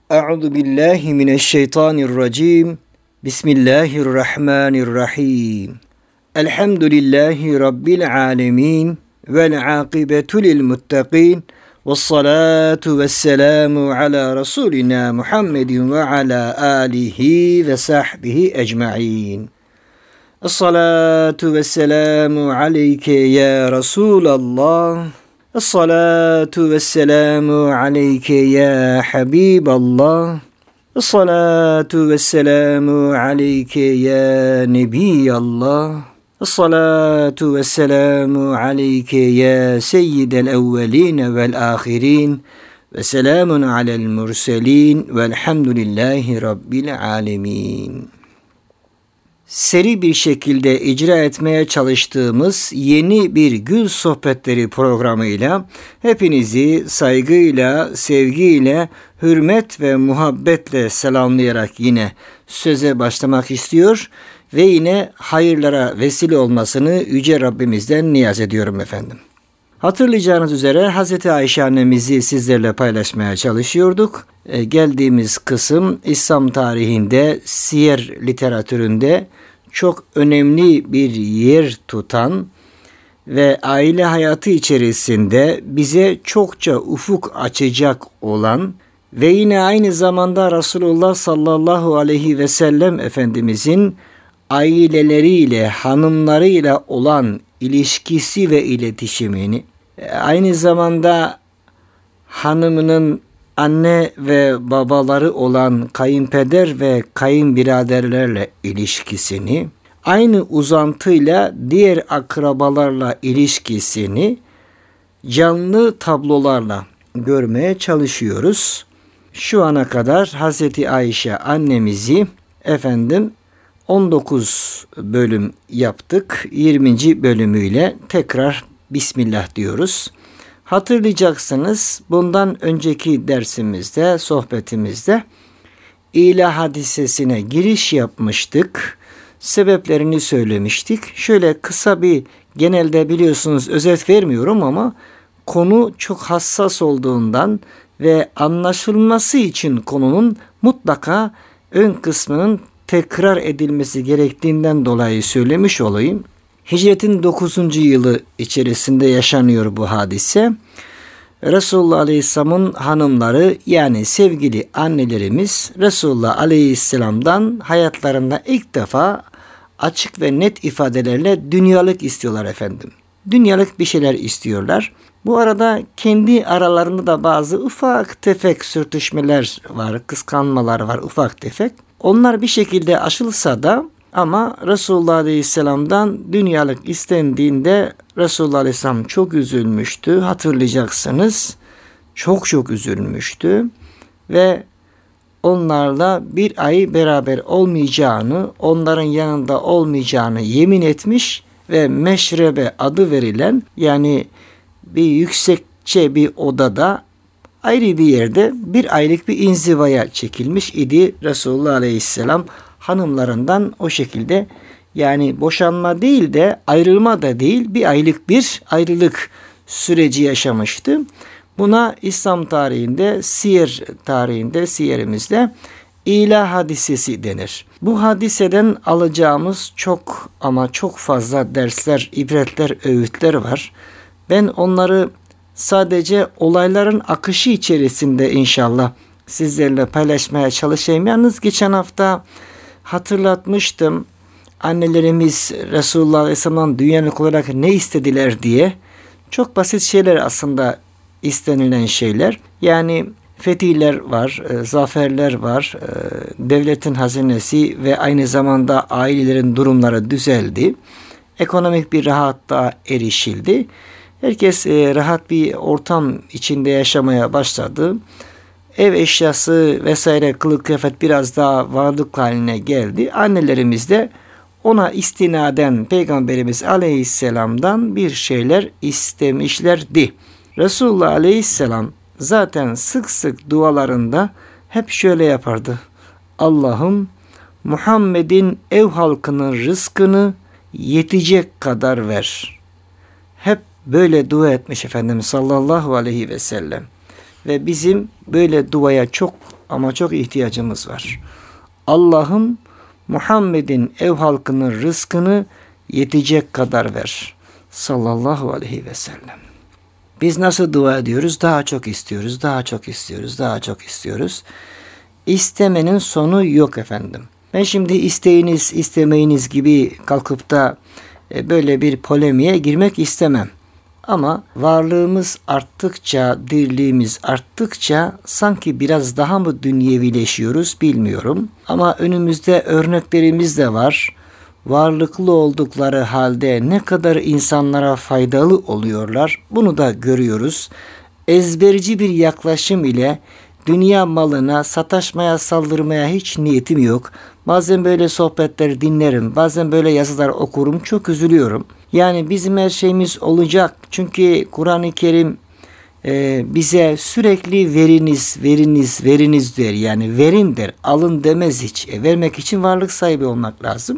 Euzu billahi mineşşeytanirracim. Bismillahirrahmanirrahim. Elhamdülillahi rabbil alamin vel akibetu lil muttaqin. Ves salatu vesselamu ala rasulina Muhammedin ve ala alihi ve sahbihi ecmaîn. Es-salatu vesselamu aleyke ya Resulallah. Es-salatu vesselamu aleyke ya Habiballah. Es-salatu vesselamu aleyke ya Nebiyallah. Es-salatu vesselamu aleyke ya Seyyidel evvelin vel ahirin. Ve selamun alel murselin velhamdülillahi rabbil alemin. Seri bir şekilde icra etmeye çalıştığımız yeni bir Gül Sohbetleri programıyla hepinizi saygıyla, sevgiyle, hürmet ve muhabbetle selamlayarak yine söze başlamak istiyor ve yine hayırlara vesile olmasını Yüce Rabbimizden niyaz ediyorum efendim. Hatırlayacağınız üzere Hz. Ayşe annemizi sizlerle paylaşmaya çalışıyorduk. Geldiğimiz kısım İslam tarihinde, siyer literatüründe çok önemli bir yer tutan ve aile hayatı içerisinde bize çokça ufuk açacak olan ve yine aynı zamanda Resulullah sallallahu aleyhi ve sellem Efendimizin aileleriyle, hanımlarıyla olan ilişkisi ve iletişimini, aynı zamanda hanımının anne ve babaları olan kayınpeder ve kayınbiraderlerle ilişkisini, aynı uzantıyla diğer akrabalarla ilişkisini canlı tablolarla görmeye çalışıyoruz. Şu ana kadar Hazreti Ayşe annemizi 19 bölüm yaptık. 20. bölümüyle tekrar Bismillah diyoruz. Hatırlayacaksınız, bundan önceki dersimizde, sohbetimizde İlah hadisesine giriş yapmıştık. Sebeplerini söylemiştik. Şöyle kısa bir, genelde biliyorsunuz özet vermiyorum ama konu çok hassas olduğundan ve anlaşılması için konunun mutlaka ön kısmının tekrar edilmesi gerektiğinden dolayı söylemiş olayım. Hicretin 9. yılı içerisinde yaşanıyor bu hadise. Resulullah Aleyhisselam'ın hanımları, yani sevgili annelerimiz Resulullah Aleyhisselam'dan hayatlarında ilk defa açık ve net ifadelerle dünyalık istiyorlar efendim. Dünyalık bir şeyler istiyorlar. Bu arada kendi aralarında da bazı ufak tefek sürtüşmeler var, kıskanmalar var ufak tefek. Onlar bir şekilde aşılsa da ama Resulullah Aleyhisselam'dan dünyalık istendiğinde Resulullah Aleyhisselam çok üzülmüştü. Hatırlayacaksınız. Çok üzülmüştü. Ve onlarla bir ay beraber olmayacağını, onların yanında olmayacağını yemin etmiş ve meşrebe adı verilen, yani bir yüksekçe bir odada ayrı bir yerde bir aylık bir inzivaya çekilmiş idi Resulullah Aleyhisselam hanımlarından. O şekilde, yani boşanma değil de ayrılma da değil, bir aylık bir ayrılık süreci yaşamıştı. Buna İslam tarihinde, siyer tarihinde, siyerimizde İlah hadisesi denir. Bu hadiseden alacağımız çok ama çok fazla dersler, ibretler, öğütler var. Ben onları sadece olayların akışı içerisinde inşallah sizlerle paylaşmaya çalışayım. Yalnız geçen hafta hatırlatmıştım. Annelerimiz Resulullah Aleyhisselam'dan dünyalık olarak ne istediler diye. Çok basit şeyler aslında istenilen şeyler. Yani fetihler var, zaferler var, devletin hazinesi ve aynı zamanda ailelerin durumları düzeldi. Ekonomik bir rahatlığa erişildi. Herkes rahat bir ortam içinde yaşamaya başladı. Ev eşyası vesaire, kılık kıyafet biraz daha varlık haline geldi. Annelerimiz de ona istinaden Peygamberimiz Aleyhisselam'dan bir şeyler istemişlerdi. Resulullah Aleyhisselam zaten sık sık dualarında hep şöyle yapardı. Allah'ım Muhammed'in ev halkının rızkını yetecek kadar ver. Hep böyle dua etmiş Efendimiz sallallahu aleyhi ve sellem. Ve bizim böyle duaya çok ama çok ihtiyacımız var. Allah'ım Muhammed'in ev halkının rızkını yetecek kadar ver. Sallallahu aleyhi ve sellem. Biz nasıl dua ediyoruz? Daha çok istiyoruz, daha çok istiyoruz, daha çok istiyoruz. İstemenin sonu yok efendim. Ben şimdi isteyiniz, istemeyiniz gibi kalkıp da böyle bir polemiğe girmek istemem. Ama varlığımız arttıkça, dirliğimiz arttıkça sanki biraz daha mı dünyevileşiyoruz bilmiyorum. Ama önümüzde örneklerimiz de var. Varlıklı oldukları halde ne kadar insanlara faydalı oluyorlar, bunu da görüyoruz. Ezberci bir yaklaşım ile dünya malına sataşmaya, saldırmaya hiç niyetim yok. Bazen böyle sohbetler dinlerim, bazen böyle yazılar okurum, çok üzülüyorum. Yani bizim her şeyimiz olacak. Çünkü Kur'an-ı Kerim bize sürekli veriniz, veriniz, veriniz der. Yani verin der, alın demez hiç. Vermek için varlık sahibi olmak lazım.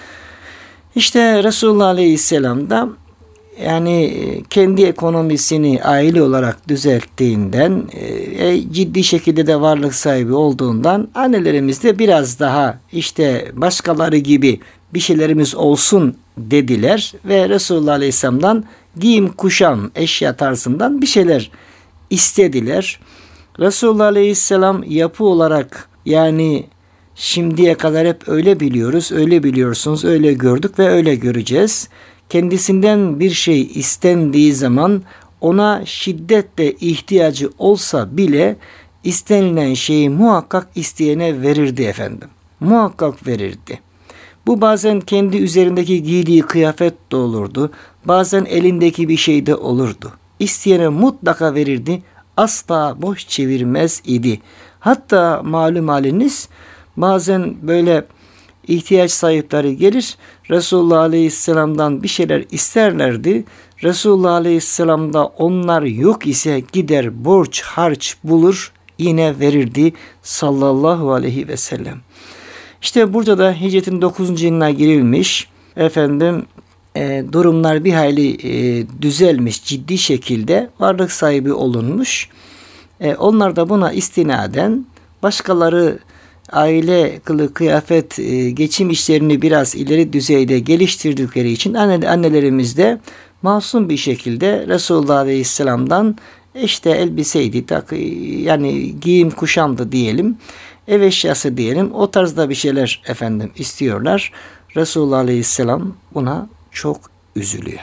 İşte Resulullah Aleyhisselam da yani kendi ekonomisini aile olarak düzelttiğinden, ciddi şekilde de varlık sahibi olduğundan annelerimiz de biraz daha işte başkaları gibi bir şeylerimiz olsun dediler ve Resulullah Aleyhisselam'dan giyim, kuşam, eşya tarzından bir şeyler istediler. Resulullah Aleyhisselam yapı olarak yani şimdiye kadar hep öyle biliyoruz, öyle biliyorsunuz, öyle gördük ve öyle göreceğiz. Kendisinden bir şey istendiği zaman ona şiddetle ihtiyacı olsa bile istenilen şeyi muhakkak isteyene verirdi efendim. Muhakkak verirdi. Bu bazen kendi üzerindeki giydiği kıyafet de olurdu. Bazen elindeki bir şey de olurdu. İsteyene mutlaka verirdi. Asla boş çevirmez idi. Hatta malum haliniz bazen böyle ihtiyaç sahipleri gelir. Resulullah Aleyhisselam'dan bir şeyler isterlerdi. Resulullah Aleyhisselam da onlar yok ise gider borç harç bulur yine verirdi sallallahu aleyhi ve sellem. İşte burada da hicretin 9. yılına girilmiş. Efendim durumlar bir hayli düzelmiş, ciddi şekilde varlık sahibi olunmuş. Onlar da buna istinaden başkaları aile kılık kıyafet geçim işlerini biraz ileri düzeyde geliştirdikleri için annelerimiz de masum bir şekilde Resulullah Aleyhisselam'dan işte elbiseydi, yani giyim kuşamdı diyelim, ev eşyası diyelim, o tarzda bir şeyler efendim istiyorlar. Resulullah Aleyhisselam buna çok üzülüyor.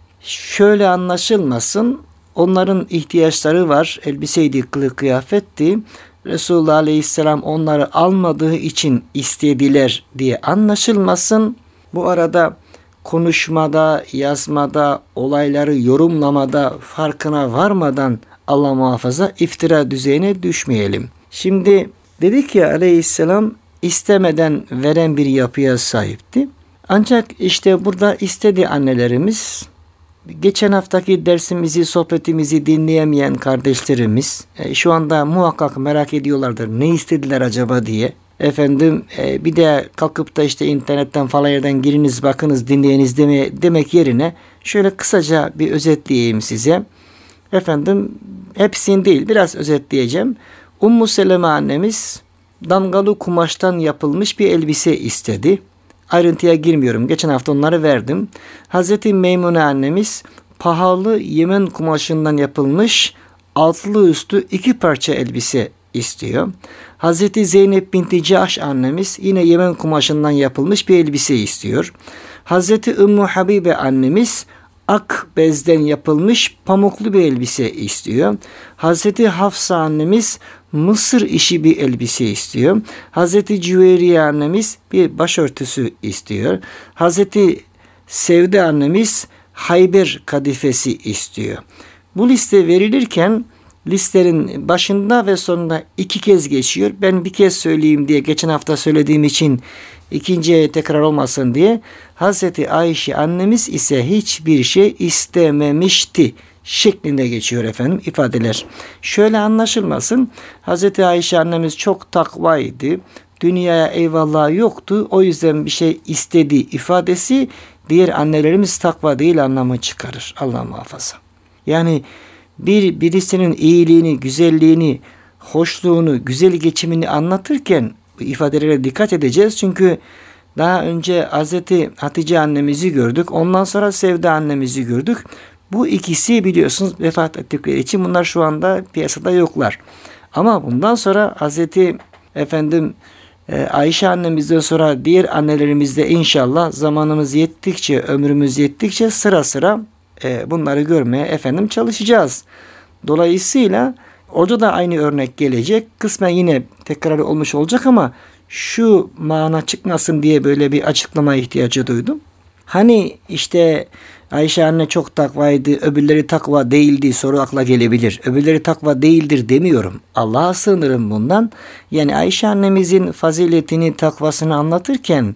Şöyle anlaşılmasın, onların ihtiyaçları var, elbiseydi, kılık kıyafetti. Resulullah Aleyhisselam onları almadığı için istediler diye anlaşılmasın. Bu arada konuşmada, yazmada, olayları yorumlamada farkına varmadan Allah muhafaza iftira düzeyine düşmeyelim. Şimdi dedik ya Aleyhisselam istemeden veren bir yapıya sahipti. Ancak işte burada istedi annelerimiz. Geçen haftaki dersimizi, sohbetimizi dinleyemeyen kardeşlerimiz şu anda muhakkak merak ediyorlardır. Ne istediler acaba diye. Efendim bir de kalkıp da işte internetten falan yerden giriniz, bakınız, dinleyiniz demek yerine şöyle kısaca bir özetleyeyim size. Efendim hepsini değil, biraz özetleyeceğim. Ummu Seleme annemiz damgalı kumaştan yapılmış bir elbise istedi. Ayrıntıya girmiyorum. Geçen hafta onları verdim. Hazreti Meymune annemiz pahalı Yemen kumaşından yapılmış altlı üstü 2 parça elbise istiyor. Hazreti Zeynep binti Cahş annemiz yine Yemen kumaşından yapılmış bir elbise istiyor. Hazreti Ümmü Habibe annemiz ak bezden yapılmış pamuklu bir elbise istiyor. Hazreti Hafsa annemiz Mısır işi bir elbise istiyor. Hazreti Cüveyriye annemiz bir başörtüsü istiyor. Hazreti Sevde annemiz Hayber kadifesi istiyor. Bu liste verilirken listenin başında ve sonunda 2 kez geçiyor. Ben bir kez söyleyeyim diye geçen hafta söylediğim için ikinciye tekrar olmasın diye. Hazreti Ayşe annemiz ise hiçbir şey istememişti şeklinde geçiyor efendim ifadeler. Şöyle anlaşılmasın. Hazreti Ayşe annemiz çok takvaydı. Dünyaya eyvallah yoktu. O yüzden bir şey istedi ifadesi diğer annelerimiz takva değil anlamı çıkarır. Allah muhafaza. Yani birisinin iyiliğini, güzelliğini, hoşluğunu, güzel geçimini anlatırken bu ifadelere dikkat edeceğiz. Çünkü daha önce Hazreti Hatice annemizi gördük. Ondan sonra Sevda annemizi gördük. Bu ikisi biliyorsunuz vefat ettikleri için bunlar şu anda piyasada yoklar. Ama bundan sonra Hazreti Ayşe annemizden sonra diğer annelerimizde inşallah zamanımız yettikçe, ömrümüz yettikçe sıra sıra bunları görmeye çalışacağız. Dolayısıyla orada da aynı örnek gelecek. Kısmen yine tekrar olmuş olacak ama şu mana çıkmasın diye böyle bir açıklama ihtiyacı duydum. Hani işte Ayşe anne çok takvaydı, öbürleri takva değildi soru akla gelebilir. Öbürleri takva değildir demiyorum. Allah'a sığınırım bundan. Yani Ayşe annemizin faziletini, takvasını anlatırken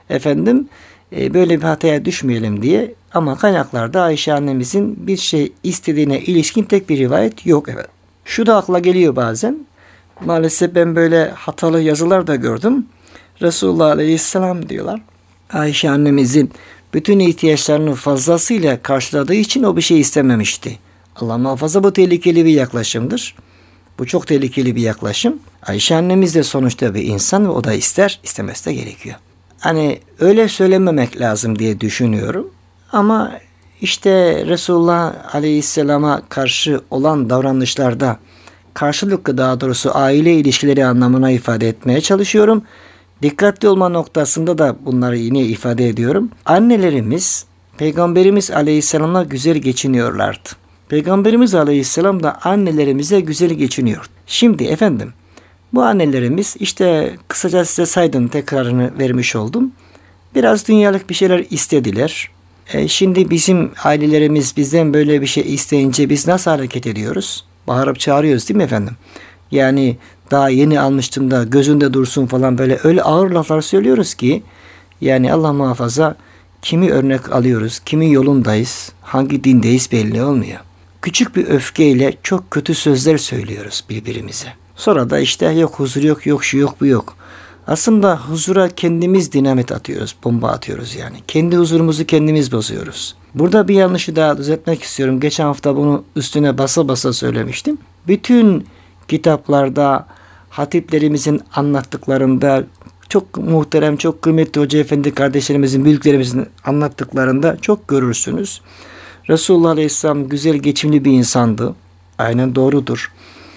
böyle bir hataya düşmeyelim diye. Ama kaynaklarda Ayşe annemizin bir şey istediğine ilişkin tek bir rivayet yok. Evet. Şu da akla geliyor bazen. Maalesef ben böyle hatalı yazılar da gördüm. Resulullah Aleyhisselam diyorlar. Ayşe annemizin bütün ihtiyaçlarını fazlasıyla karşıladığı için o bir şey istememişti. Allah muhafaza, bu tehlikeli bir yaklaşımdır. Bu çok tehlikeli bir yaklaşım. Ayşe annemiz de sonuçta bir insan ve o da ister, istemesi de gerekiyor. Hani öyle söylememek lazım diye düşünüyorum. Ama işte Resulullah Aleyhisselam'a karşı olan davranışlarda karşılıklı, daha doğrusu aile ilişkileri anlamına ifade etmeye çalışıyorum. Dikkatli olma noktasında da bunları yine ifade ediyorum. Annelerimiz Peygamberimiz Aleyhisselam'la güzel geçiniyorlardı. Peygamberimiz Aleyhisselam da annelerimize güzel geçiniyor. Şimdi bu annelerimiz işte kısaca size saydım, tekrarını vermiş oldum. Biraz dünyalık bir şeyler istediler. Şimdi bizim ailelerimiz bizden böyle bir şey isteyince biz nasıl hareket ediyoruz? Bağırıp çağırıyoruz değil mi Yani daha yeni almıştım da gözünde dursun falan, böyle öyle ağır laflar söylüyoruz ki yani Allah muhafaza kimi örnek alıyoruz, kimi yolundayız, hangi dindeyiz belli olmuyor. Küçük bir öfkeyle çok kötü sözler söylüyoruz birbirimize. Sonra da işte yok huzur yok, yok şu yok bu yok. Aslında huzura kendimiz dinamit atıyoruz, bomba atıyoruz yani. Kendi huzurumuzu kendimiz bozuyoruz. Burada bir yanlışı daha düzeltmek istiyorum. Geçen hafta bunu üstüne basa basa söylemiştim. Bütün kitaplarda, hatiplerimizin anlattıklarında, çok muhterem, çok kıymetli hoca efendi kardeşlerimizin, büyüklerimizin anlattıklarında çok görürsünüz. Resulullah Aleyhisselam güzel, geçimli bir insandı. Aynen doğrudur.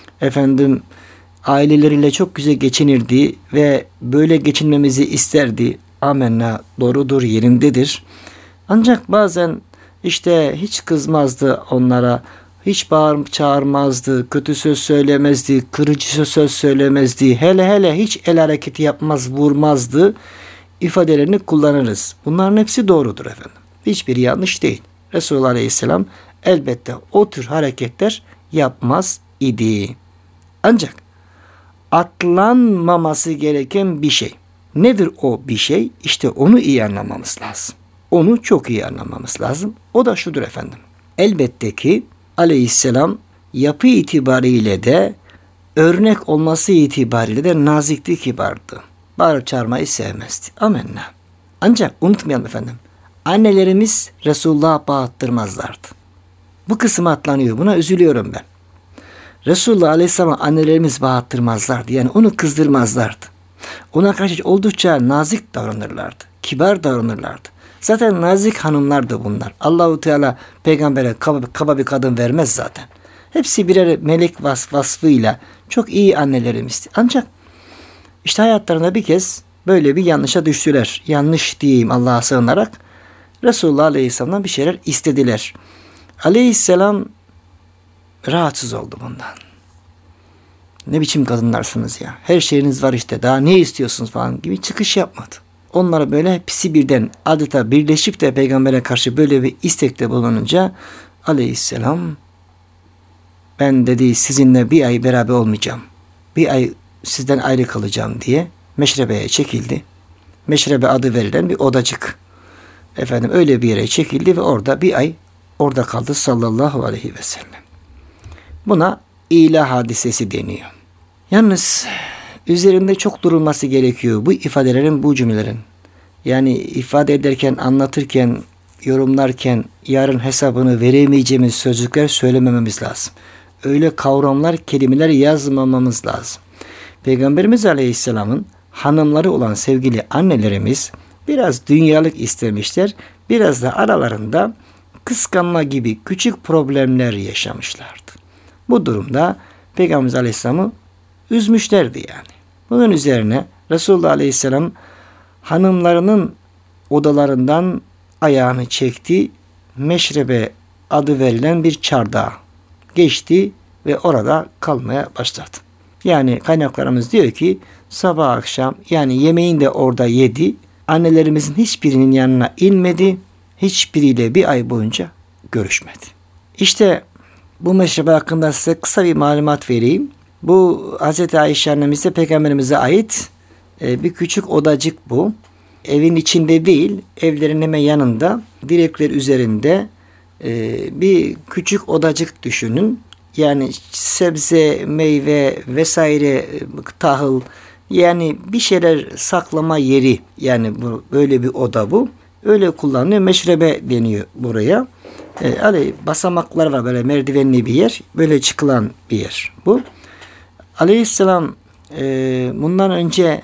Aileleriyle çok güzel geçinirdi ve böyle geçinmemizi isterdi. Amenna, doğrudur, yerindedir. Ancak bazen işte hiç kızmazdı onlara, hiç bağırıp çağırmazdı, kötü söz söylemezdi, kırıcı söz söylemezdi, hele hiç el hareketi yapmaz, vurmazdı ifadelerini kullanırız. Bunların hepsi doğrudur Hiçbiri yanlış değil. Resulullah Aleyhisselam elbette o tür hareketler yapmaz idi. Ancak atlanmaması gereken bir şey. Nedir o bir şey? İşte onu iyi anlamamız lazım. Onu çok iyi anlamamız lazım. O da şudur Elbette ki Aleyhisselam yapı itibariyle de, örnek olması itibariyle de nazikti, kibardı. Bağırıp çağırmayı sevmezdi. Amenna. Ancak unutmayalım annelerimiz Resulullah'a bağıttırmazlardı. Bu kısım atlanıyor. Buna üzülüyorum ben. Resulullah Aleyhisselam'a annelerimiz bağıttırmazlardı. Yani onu kızdırmazlardı. Ona karşı oldukça nazik davranırlardı. Kibar davranırlardı. Zaten nazik hanımlardı bunlar. Allahu Teala peygambere kaba bir kadın vermez zaten. Hepsi birer melek vasfıyla çok iyi annelerimizdi. Ancak işte hayatlarında bir kez böyle bir yanlışa düştüler. Yanlış diyeyim Allah'a sığınarak. Resulullah Aleyhisselam'dan bir şeyler istediler. Aleyhisselam rahatsız oldu bundan. Ne biçim kadınlarsınız ya. Her şeyiniz var işte. Daha ne istiyorsunuz falan gibi çıkış yapmadı. Onlara böyle hepsi birden adeta birleşip de peygambere karşı böyle bir istekte bulununca Aleyhisselam, ben dedi sizinle bir ay beraber olmayacağım. Bir ay sizden ayrı kalacağım diye meşrebeye çekildi. Meşrebe adı verilen bir odacık. Öyle bir yere çekildi ve orada bir ay orada kaldı sallallahu aleyhi ve sellem. Buna ilah hadisesi deniyor. Yalnız üzerinde çok durulması gerekiyor bu ifadelerin, bu cümlelerin. Yani ifade ederken, anlatırken, yorumlarken yarın hesabını veremeyeceğimiz sözcükler söylemememiz lazım. öyle kavramlar, kelimeler yazmamamız lazım. Peygamberimiz Aleyhisselam'ın hanımları olan sevgili annelerimiz biraz dünyalık istemişler. Biraz da aralarında kıskanma gibi küçük problemler yaşamışlardı. Bu durumda Peygamberimiz Aleyhisselam'ı üzmüşlerdi yani. Bunun üzerine Resulullah Aleyhisselam hanımlarının odalarından ayağını çekti. Meşrebe adı verilen bir çardağa geçti ve orada kalmaya başladı. Yani kaynaklarımız diyor ki sabah akşam yani yemeğini de orada yedi. Annelerimizin hiçbirinin yanına inmedi. Hiçbiriyle bir ay boyunca görüşmedi. İşte bu meşrebe hakkında size kısa bir malumat vereyim. Bu Hz. Ayşe annemize Peygamberimize ait bir küçük odacık bu. Evin içinde değil, evlerin hemen yanında, direkler üzerinde bir küçük odacık düşünün. Yani sebze, meyve vesaire, tahıl, yani bir şeyler saklama yeri, yani bu böyle bir oda bu. Öyle kullanılıyor. Meşrebe deniyor buraya. Basamaklar var, böyle merdivenli bir yer. Böyle çıkılan bir yer bu. Aleyhisselam bundan önce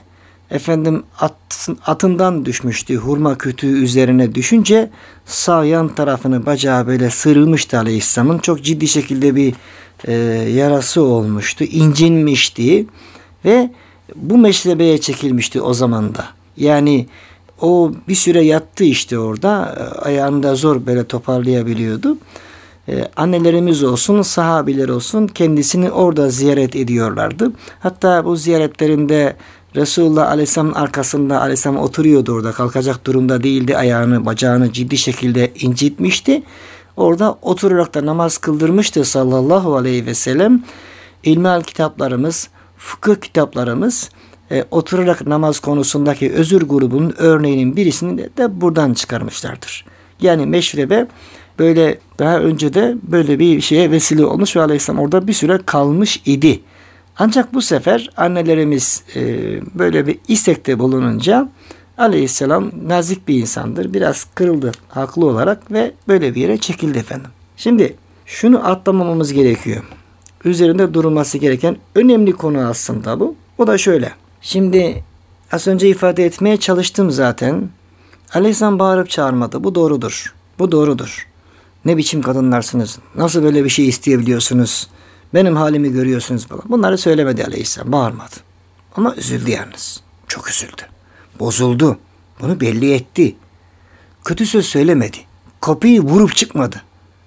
atından düşmüştü. Hurma kütüğü üzerine düşünce sağ yan tarafını bacağı böyle sıyrılmıştı Aleyhisselam'ın. Çok ciddi şekilde bir yarası olmuştu. İncinmişti ve bu meşrebeye çekilmişti o zaman da. Yani o bir süre yattı işte orada. Ayağını da zor böyle toparlayabiliyordu. Annelerimiz olsun, sahabiler olsun kendisini orada ziyaret ediyorlardı. Hatta bu ziyaretlerinde Resulullah Aleyhisselam'ın arkasında Aleyhisselam oturuyordu orada. Kalkacak durumda değildi. Ayağını, bacağını ciddi şekilde incitmişti. Orada oturarak da namaz kıldırmıştı sallallahu aleyhi ve sellem. İlmihal kitaplarımız, fıkıh kitaplarımız oturarak namaz konusundaki özür grubunun örneğinin birisini de buradan çıkarmışlardır. Yani meşrebe böyle daha önce de böyle bir şeye vesile olmuş ve Aleyhisselam orada bir süre kalmış idi. Ancak bu sefer annelerimiz böyle bir istekte bulununca Aleyhisselam nazik bir insandır. Biraz kırıldı haklı olarak ve böyle bir yere çekildi efendim. Şimdi şunu atlamamamız gerekiyor. Üzerinde durulması gereken önemli konu aslında bu. O da şöyle. Şimdi az önce ifade etmeye çalıştım zaten. Aleyhisselam bağırıp çağırmadı. Bu doğrudur. Bu doğrudur. Ne biçim kadınlarsınız? Nasıl böyle bir şey isteyebiliyorsunuz? Benim halimi görüyorsunuz falan. Bunları söylemedi Aleyhisselam. Bağırmadı. Ama üzüldü yalnız. Çok üzüldü. Bozuldu. Bunu belli etti. Kötü söz söylemedi. Kapıyı vurup çıkmadı.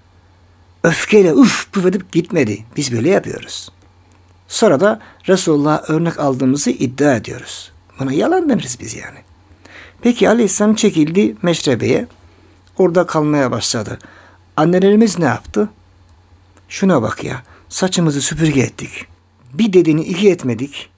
Öfkeyle püf edip gitmedi. Biz böyle yapıyoruz. Sonra da Resulullah'a örnek aldığımızı iddia ediyoruz. Buna yalan deniriz biz yani. Peki Aleyhisselam çekildi meşrebeye. Orada kalmaya başladı. Annelerimiz ne yaptı? Şuna bak ya. Saçımızı süpürge ettik. Bir dediğini iki etmedik.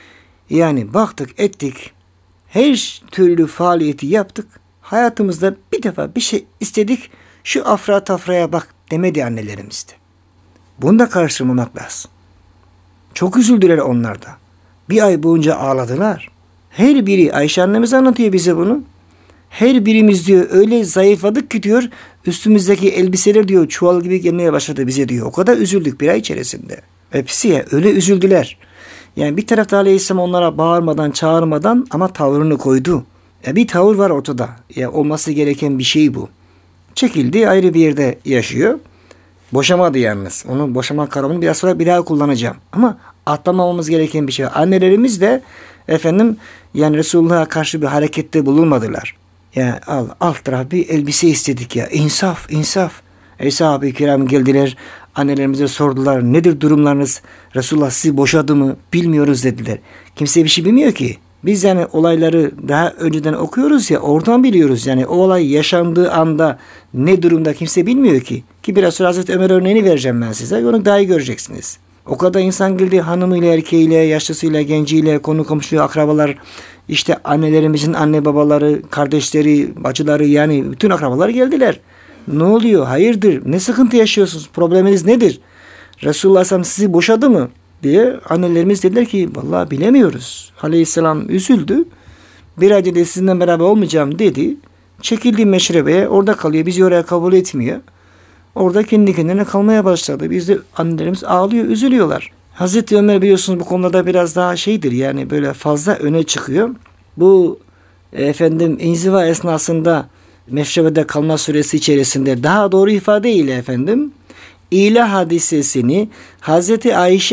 Yani baktık ettik. Her türlü faaliyeti yaptık. Hayatımızda bir defa bir şey istedik. Şu afra tafraya bak demedi annelerimiz de. Bunu da karıştırmamak lazım. Çok üzüldüler onlar da. Bir ay boyunca ağladılar. Her biri, Ayşe annemiz anlatıyor bize bunu. Her birimiz diyor öyle zayıfladık ki diyor üstümüzdeki elbiseler diyor çuval gibi gelmeye başladı bize diyor. O kadar üzüldük bir ay içerisinde. Hepsi ya öyle üzüldüler. Yani bir tarafta Aleyhisselam onlara bağırmadan çağırmadan ama tavrını koydu. Ya bir tavır var ortada. Ya olması gereken bir şey bu. Çekildi, ayrı bir yerde yaşıyor. Boşamadı yalnız. Onun boşama kavramını biraz sonra bir daha kullanacağım. Ama atlamamamız gereken bir şey var. Annelerimiz de yani Resulullah'a karşı bir harekette bulunmadılar. Yani alt taraf bir elbise istedik ya. İnsaf. Eshab-ı kiram geldiler. Annelerimize sordular. Nedir durumlarınız? Resulullah sizi boşadı mı? Bilmiyoruz dediler. Kimse bir şey bilmiyor ki. Biz yani olayları daha önceden okuyoruz ya, oradan biliyoruz. Yani o olay yaşandığı anda ne durumda kimse bilmiyor ki. Ki biraz sonra Hazreti Ömer örneğini vereceğim ben size. Onu daha iyi göreceksiniz. O kadar insan geldi, hanımıyla, erkeğiyle, yaşlısıyla, genciyle, konu komşu, akrabalar, işte annelerimizin anne babaları, kardeşleri, bacıları, yani bütün akrabalar geldiler. Ne oluyor? Hayırdır? Ne sıkıntı yaşıyorsunuz? Probleminiz nedir? Resulullah SAW sizi boşadı mı? Diye annelerimiz dediler ki vallahi bilemiyoruz. Aleyhisselam üzüldü. Bir ay dedi sizinle beraber olmayacağım dedi. Çekildi meşrebeye, orada kalıyor. Bizi oraya kabul etmiyor. orada kendi kendine kalmaya başladı. Biz de annelerimiz ağlıyor, üzülüyorlar. Hazreti Ömer biliyorsunuz bu konuda biraz daha şeydir, yani böyle fazla öne çıkıyor. Bu inziva esnasında meşrebede kalma süresi içerisinde, daha doğru ifade ile İlah hadisesini Hazreti Ayşe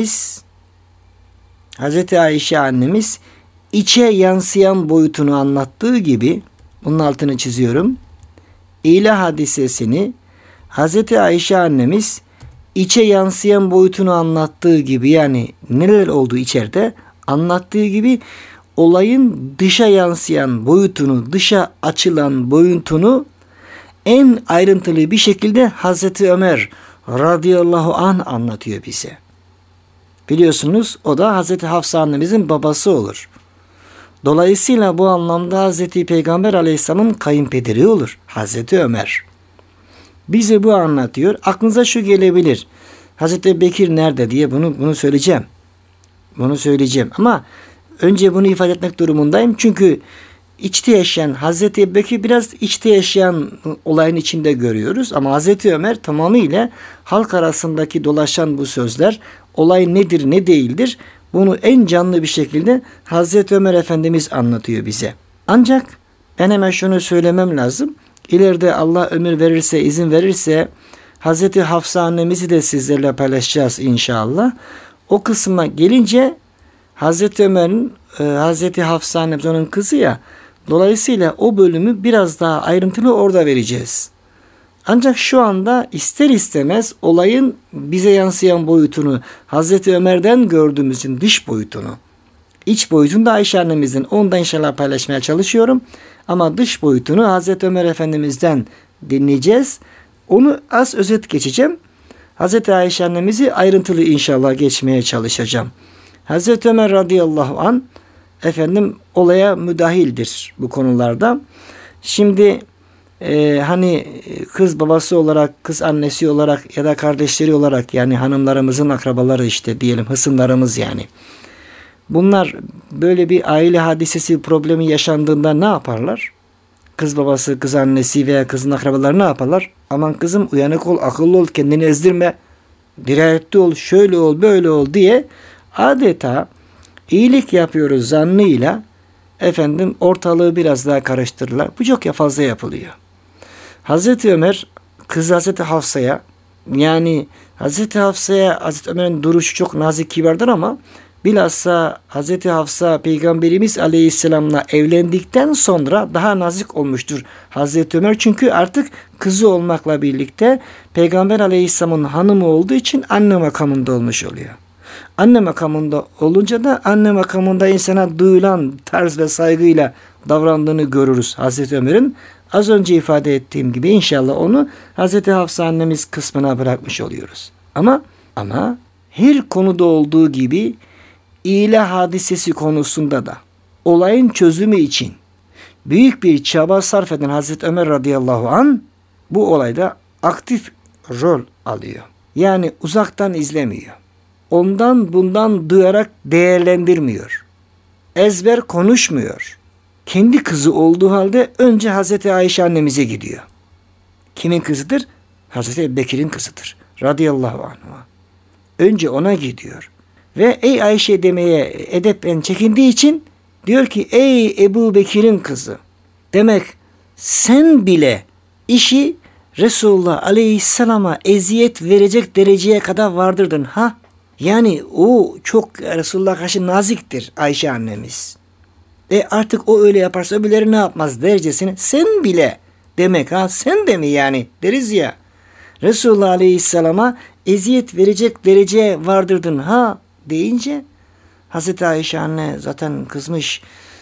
annemiz içe yansıyan boyutunu anlattığı gibi, bunun altını çiziyorum. İlah hadisesini Hazreti Ayşe annemiz içe yansıyan boyutunu anlattığı gibi, yani neler olduğu içeride anlattığı gibi, olayın dışa yansıyan boyutunu, dışa açılan boyutunu en ayrıntılı bir şekilde Hazreti Ömer radıyallahu anh anlatıyor bize. Biliyorsunuz o da Hazreti Hafsa annemizin babası olur. Dolayısıyla bu anlamda Hazreti Peygamber aleyhisselamın kayınpederi olur Hazreti Ömer. Bize bu anlatıyor. Aklınıza şu gelebilir: Hazreti Bekir nerede diye bunu söyleyeceğim. Bunu söyleyeceğim ama önce bunu ifade etmek durumundayım. Çünkü içte yaşayan Hazreti Bekir biraz içte yaşayan olayın içinde görüyoruz. Ama Hazreti Ömer tamamıyla halk arasındaki dolaşan bu sözler, olay nedir ne değildir, bunu en canlı bir şekilde Hazreti Ömer Efendimiz anlatıyor bize. Ancak ben hemen şunu söylemem lazım. İleride Allah ömür verirse, izin verirse Hazreti Hafsa annemizi de sizlerle paylaşacağız inşallah. O kısma gelince Hazreti Ömer'in, Hazreti Hafsa annemiz onun kızı ya, dolayısıyla o bölümü biraz daha ayrıntılı orada vereceğiz. Ancak şu anda ister istemez olayın bize yansıyan boyutunu, Hazreti Ömer'den gördüğümüzün dış boyutunu, iç boyutunu da Ayşe annemizin, ondan inşallah paylaşmaya çalışıyorum. Ama dış boyutunu Hazreti Ömer Efendimiz'den dinleyeceğiz. Onu az özet geçeceğim. Hazreti Ayşe annemizi ayrıntılı inşallah geçmeye çalışacağım. Hazreti Ömer radıyallahu anh olaya müdahildir bu konularda. Şimdi kız babası olarak, kız annesi olarak ya da kardeşleri olarak, yani hanımlarımızın akrabaları işte diyelim, hısımlarımız yani. Bunlar böyle bir aile hadisesi problemi yaşandığında ne yaparlar? Kız babası, kız annesi veya kızın akrabaları ne yaparlar? Aman kızım uyanık ol, akıllı ol, kendini ezdirme, dirayetli ol, şöyle ol, böyle ol diye adeta iyilik yapıyoruz zannıyla ortalığı biraz daha karıştırırlar. Bu çok fazla yapılıyor. Hazreti Ömer kız Hazreti Hafsa'ya, yani Hazreti Ömer'in duruşu çok nazik, kibardır ama bilhassa Hazreti Hafsa Peygamberimiz Aleyhisselam'la evlendikten sonra daha nazik olmuştur Hazreti Ömer. Çünkü artık kızı olmakla birlikte Peygamber Aleyhisselam'ın hanımı olduğu için anne makamında olmuş oluyor. Anne makamında olunca da anne makamında insana duyulan tarz ve saygıyla davrandığını görürüz Hazreti Ömer'in. Az önce ifade ettiğim gibi inşallah onu Hazreti Hafsa annemiz kısmına bırakmış oluyoruz. Ama her konuda olduğu gibi ilah hadisesi konusunda da olayın çözümü için büyük bir çaba sarf eden Hazreti Ömer radıyallahu anh bu olayda aktif rol alıyor. Yani uzaktan izlemiyor. Ondan bundan duyarak değerlendirmiyor. Ezber konuşmuyor. Kendi kızı olduğu halde önce Hazreti Ayşe annemize gidiyor. Kimin kızıdır? Hazreti Ebubekir'in kızıdır. Radıyallahu anh'a. Önce ona gidiyor. Ve ey Ayşe demeye edepen çekindiği için diyor ki ey Ebu Bekir'in kızı. Demek sen bile işi Resulullah Aleyhisselam'a eziyet verecek dereceye kadar vardırdın ha? Yani o çok Resulullah'a karşı naziktir Ayşe annemiz. Artık o öyle yaparsa öbürleri ne yapmaz derecesine sen bile demek ha, sen de mi yani deriz ya. Resulullah Aleyhisselam'a eziyet verecek dereceye vardırdın ha deyince Hazreti Ayşe anne zaten kızmış,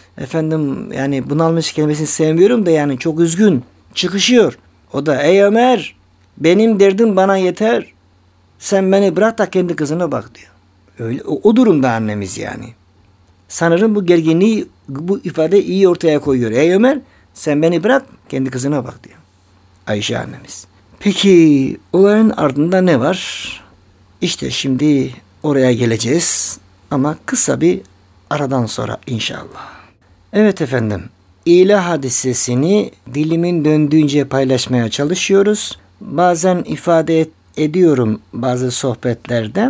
yani bunalmış kelimesini sevmiyorum da yani çok üzgün çıkışıyor. O da ey Ömer benim derdim bana yeter, sen beni bırak da kendi kızına bak diyor. Öyle, o durumda annemiz yani. Sanırım bu gerginliği, bu ifade iyi ortaya koyuyor. Ey Ömer sen beni bırak kendi kızına bak diyor Ayşe annemiz. Peki olayın ardında ne var? İşte şimdi oraya geleceğiz ama kısa bir aradan sonra inşallah. Evet İlah hadisesini dilimin döndüğünce paylaşmaya çalışıyoruz. bazen ifade ediyorum bazı sohbetlerde.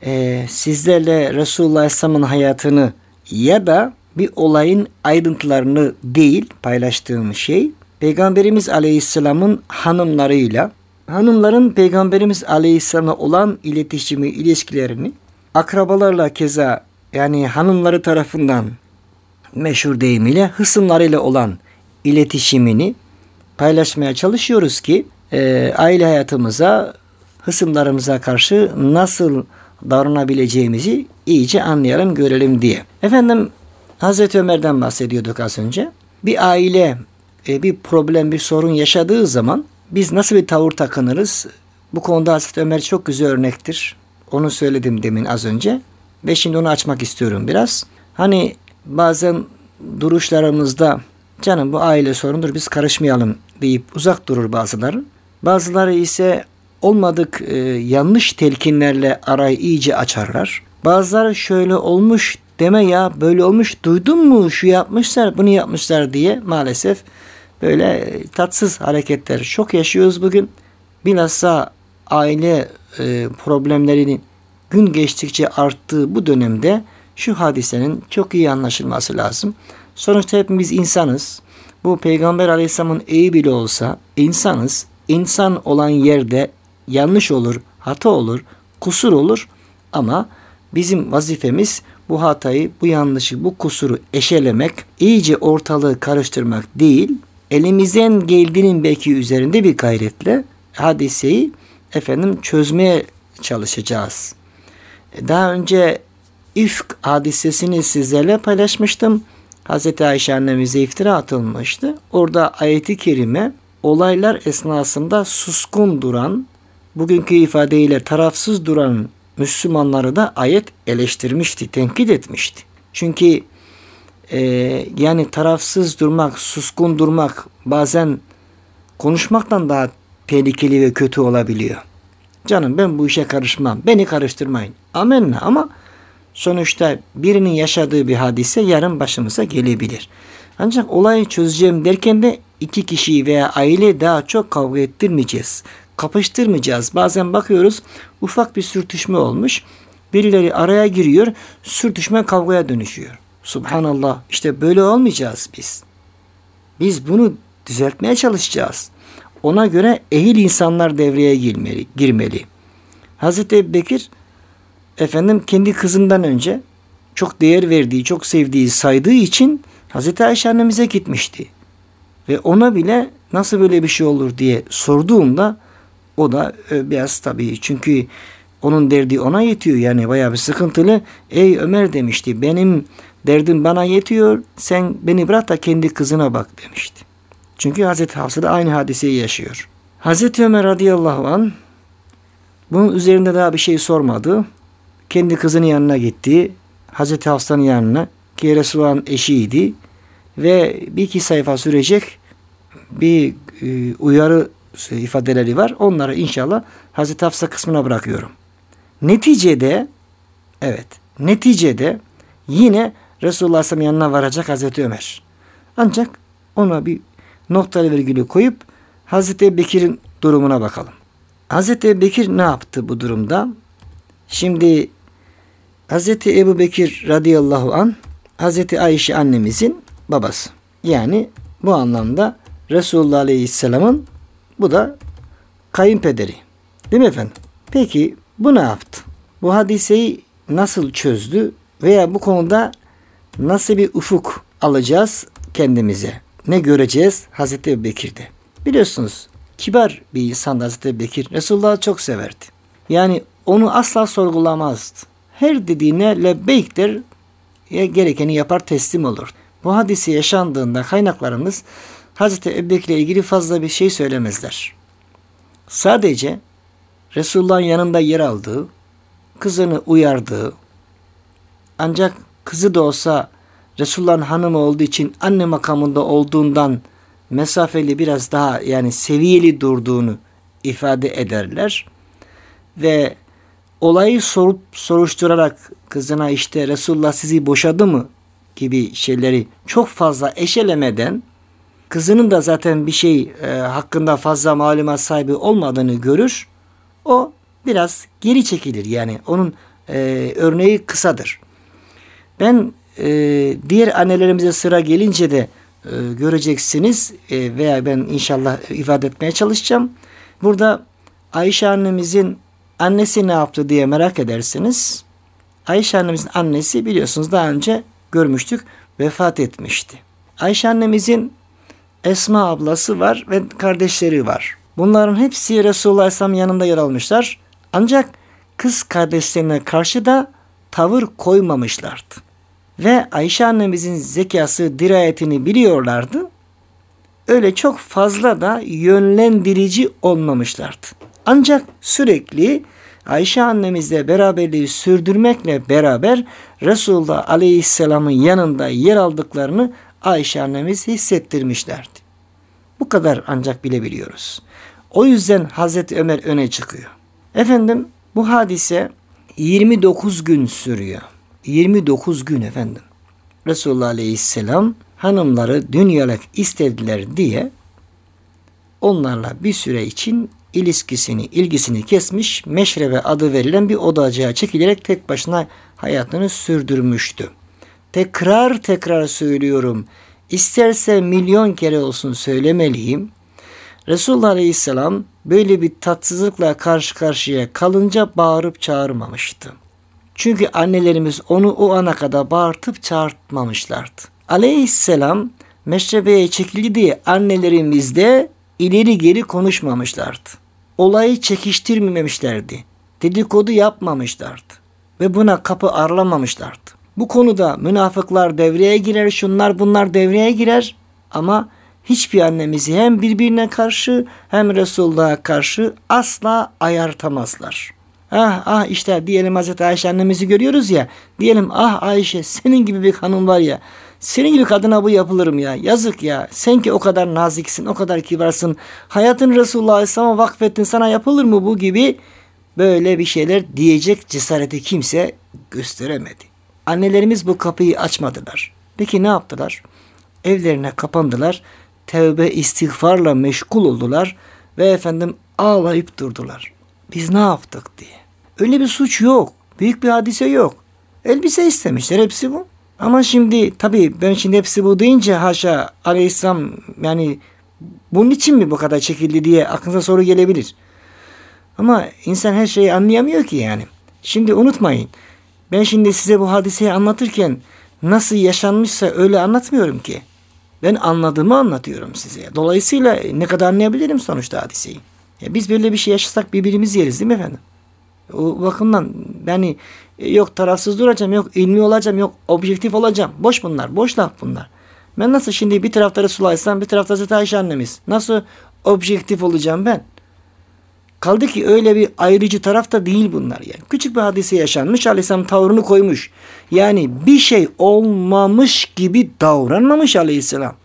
Sizlerle Resulullah Aleyhisselam'ın hayatını ya da bir olayın ayrıntılarını değil paylaştığım şey, Peygamberimiz Aleyhisselam'ın hanımlarıyla, hanımların Peygamberimiz Aleyhisselam'la olan iletişimi, ilişkilerini, akrabalarla keza yani hanımları tarafından meşhur deyimiyle hısımlarıyla olan iletişimini paylaşmaya çalışıyoruz ki aile hayatımıza, hısımlarımıza karşı nasıl davranabileceğimizi iyice anlayalım, görelim diye. Efendim, Hazreti Ömer'den bahsediyorduk az önce. Bir aile bir problem, bir sorun yaşadığı zaman biz nasıl bir tavır takınırız? Bu konuda Hazreti Ömer çok güzel örnektir. Onu söyledim demin az önce ve şimdi onu açmak istiyorum biraz. Hani bazen duruşlarımızda canım bu aile sorundur biz karışmayalım deyip uzak durur bazıları. Bazıları ise olmadık yanlış telkinlerle arayı iyice açarlar. Bazıları şöyle olmuş deme ya, böyle olmuş, duydun mu, şu yapmışlar bunu yapmışlar diye maalesef böyle tatsız hareketler çok yaşıyoruz bugün. Bilhassa aile problemlerinin gün geçtikçe arttığı bu dönemde şu hadisenin çok iyi anlaşılması lazım. Sonuçta hepimiz insanız. Bu Peygamber Aleyhisselam'ın eği bile olsa insanız. İnsan olan yerde yanlış olur, hata olur, kusur olur ama bizim vazifemiz bu hatayı, bu yanlışı, bu kusuru eşelemek, iyice ortalığı karıştırmak değil, elimizden geldiğinin belki üzerinde bir gayretle hadiseyi çözmeye çalışacağız. Daha önce İfk hadisesini sizlerle paylaşmıştım. Hazreti Ayşe annemize iftira atılmıştı. Orada ayet-i kerime olaylar esnasında suskun duran, bugünkü ifadeyle tarafsız duran Müslümanları da ayet eleştirmişti, tenkit etmişti. Çünkü yani tarafsız durmak, suskun durmak bazen konuşmaktan daha tehlikeli ve kötü olabiliyor. Canım ben bu işe karışmam, beni karıştırmayın. Amenna, ama sonuçta birinin yaşadığı bir hadise yarın başımıza gelebilir. Ancak olayı çözeceğim derken de iki kişiyi veya aile daha çok kavga ettirmeyeceğiz. Kapıştırmayacağız. Bazen bakıyoruz ufak bir sürtüşme olmuş. Birileri araya giriyor. Sürtüşme kavgaya dönüşüyor. Subhanallah. İşte böyle olmayacağız biz. Biz bunu düzeltmeye çalışacağız. Ona göre ehil insanlar devreye girmeli. Hazreti Ebubekir kendi kızından önce çok değer verdiği, çok sevdiği, saydığı için Hazreti Ayşe annemize gitmişti. Ve ona bile nasıl böyle bir şey olur diye sorduğumda o da biraz tabii, çünkü onun derdi ona yetiyor, yani bayağı bir sıkıntılı. Ey Ömer demişti, benim derdim bana yetiyor, sen beni bırak da kendi kızına bak demişti. Çünkü Hazreti Hafsa da aynı hadiseyi yaşıyor. Hazreti Ömer radıyallahu anh bunun üzerinde daha bir şey sormadı. Kendi kızının yanına gitti. Hazreti Hafsa'nın yanına, ki Resulullah'ın eşiydi. Ve bir iki sayfa sürecek bir uyarı ifadeleri var. Onları inşallah Hazreti Hafsa kısmına bırakıyorum. Neticede yine Resulullah Aleyhisselam'ın yanına varacak Hazreti Ömer. Ancak ona bir noktalı virgülü koyup Hazreti Ebubekir'in durumuna bakalım. Hazreti Ebubekir ne yaptı bu durumda? Şimdi Hazreti Ebubekir radıyallahu anh Hazreti Ayşe annemizin babası. Yani bu anlamda Resulullah Aleyhisselam'ın bu da kayınpederi. Değil mi efendim? Peki bu ne yaptı? Bu hadiseyi nasıl çözdü veya bu konuda nasıl bir ufuk alacağız kendimize? Ne göreceğiz Hazreti Ebubekir'de? Biliyorsunuz kibar bir insan Hazreti Ebubekir. Resulullah'ı çok severdi. Yani onu asla sorgulamazdı. Her dediğine lebbeyk der, gerekeni yapar, teslim olur. Bu hadise yaşandığında kaynaklarımız Hazreti Ebubekir'le ilgili fazla bir şey söylemezler. Sadece Resulullah'ın yanında yer aldığı, kızını uyardığı, ancak kızı da olsa Resulullah'ın hanımı olduğu için anne makamında olduğundan mesafeli, biraz daha yani seviyeli durduğunu ifade ederler. Ve olayı soruşturarak kızına işte Resulullah sizi boşadı mı gibi şeyleri çok fazla eşelemeden kızının da zaten bir şey hakkında fazla malumat sahibi olmadığını görür. O biraz geri çekilir. Yani onun örneği kısadır. Ben diğer annelerimize sıra gelince de göreceksiniz veya ben inşallah ifade etmeye çalışacağım. Burada Ayşe annemizin annesi ne yaptı diye merak edersiniz. Ayşe annemizin annesi biliyorsunuz daha önce görmüştük, vefat etmişti. Ayşe annemizin Esma ablası var ve kardeşleri var. Bunların hepsi Resulullah Aleyhisselam'ın yanında yer almışlar. Ancak kız kardeşlerine karşı da tavır koymamışlardı. Ve Ayşe annemizin zekası, dirayetini biliyorlardı. Öyle çok fazla da yönlendirici olmamışlardı. Ancak sürekli Ayşe annemizle beraberliği sürdürmekle beraber Resulullah Aleyhisselam'ın yanında yer aldıklarını Ayşe annemiz hissettirmişlerdi. Bu kadar ancak bilebiliyoruz. O yüzden Hazreti Ömer öne çıkıyor. Efendim bu hadise 29 gün sürüyor. 29 gün efendim. Resulullah Aleyhisselam hanımları dünyalık istediler diye onlarla bir süre için ilgisini kesmiş, Meşrebe adı verilen bir odacığa çekilerek tek başına hayatını sürdürmüştü. Tekrar söylüyorum. İsterse milyon kere olsun söylemeliyim. Resulullah Aleyhisselam böyle bir tatsızlıkla karşı karşıya kalınca bağırıp çağırmamıştı. Çünkü annelerimiz onu o ana kadar bağırtıp çağırtmamışlardı. Aleyhisselam meşrebeye çekildi diye annelerimiz de ileri geri konuşmamışlardı. Olayı çekiştirmemişlerdi. Dedikodu yapmamışlardı. Ve buna kapı aralamamışlardı. Bu konuda münafıklar devreye girer, şunlar bunlar devreye girer ama hiçbir annemizi hem birbirine karşı hem Resulullah'a karşı asla ayartamazlar. İşte diyelim Hazreti Ayşe annemizi görüyoruz ya, diyelim Ayşe senin gibi bir hanım var ya, senin gibi kadına bu yapılır mı ya? Yazık ya. Sen ki o kadar naziksin, o kadar kibarsın. Hayatın Resulullah Aleyhisselam'a vakfettin, sana yapılır mı bu gibi? Böyle bir şeyler diyecek cesareti kimse gösteremedi. Annelerimiz bu kapıyı açmadılar. Peki ne yaptılar? Evlerine kapandılar. Tevbe istiğfarla meşgul oldular. Ve efendim ağlayıp durdular. Biz ne yaptık diye. Öyle bir suç yok. Büyük bir hadise yok. Elbise istemişler, hepsi bu. Ama şimdi tabii ben şimdi hepsi bu deyince haşa Aleyhisselam yani bunun için mi bu kadar çekildi diye aklınıza soru gelebilir. Ama insan her şeyi anlayamıyor ki yani. Şimdi unutmayın. Ben şimdi size bu hadiseyi anlatırken nasıl yaşanmışsa öyle anlatmıyorum ki. Ben anladığımı anlatıyorum size. Dolayısıyla ne kadar anlayabilirim sonuçta hadiseyi. Biz böyle bir şey yaşasak birbirimizi yeriz değil mi efendim? O bakımdan yani yok tarafsız duracağım, yok ilmi olacağım, yok objektif olacağım. Boş bunlar, boş laf bunlar. Ben nasıl şimdi bir tarafta Resulullah Aleyhisselam, bir tarafta Hazreti Ayşe annemiz. Nasıl objektif olacağım ben? Kaldı ki öyle bir ayrıcı taraf da değil bunlar yani. Küçük bir hadise yaşanmış, Aleyhisselam tavrını koymuş. Yani bir şey olmamış gibi davranmamış Aleyhisselam.